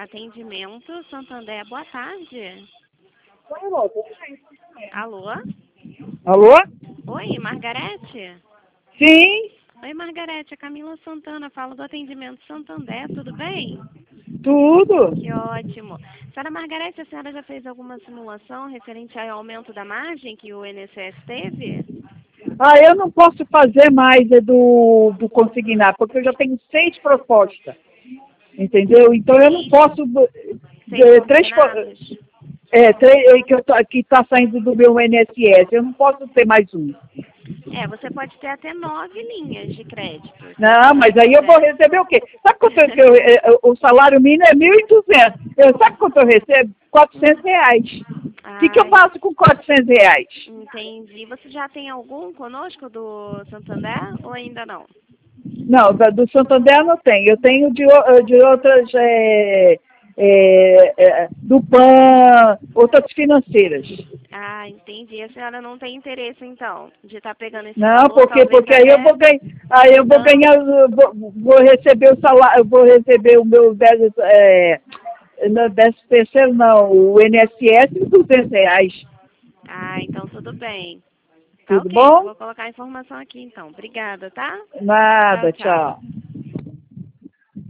Atendimento Santander, boa tarde. Alô? Alô? Oi, Margarete? Sim, Oi, Margarete, é Camila Santana, falo do atendimento Santander, tudo bem? tudo. Que ótimo. Senhora Margarete, a senhora já fez alguma simulação referente ao aumento da margem que o INSS teve? Ah, eu não posso fazer mais do consignar, porque eu já tenho 6 propostas, entendeu? Então eu não posso... Seis três, consignados? que está saindo do meu INSS, eu não posso ter mais um. Você pode ter até 9 linhas de crédito, se a Não, senhora mas aí eu vou quiser. receber o quê? Sabe quanto o salário mínimo é 1.200? Sabe quanto eu recebo? R$ 400. O que eu Ai, faço com R$ 400? entendi. Você já tem algum conosco do Santander ou ainda não? Não, do Santander eu não tenho. Eu tenho de outras, do PAN, outras financeiras. Ah, entendi. A senhora não tem interesse, então, de estar pegando esse Não, valor, talvez porque aí eu até vou ganhar, mudando. vou receber o salário, eu vou receber o meu não, 13º não, o INSS R$ 200. Ah, então tudo bem. Tá Tudo ok. bom? Vou colocar a informação aqui, então. Obrigada, tá? Tchau, Nada, tchau. tchau.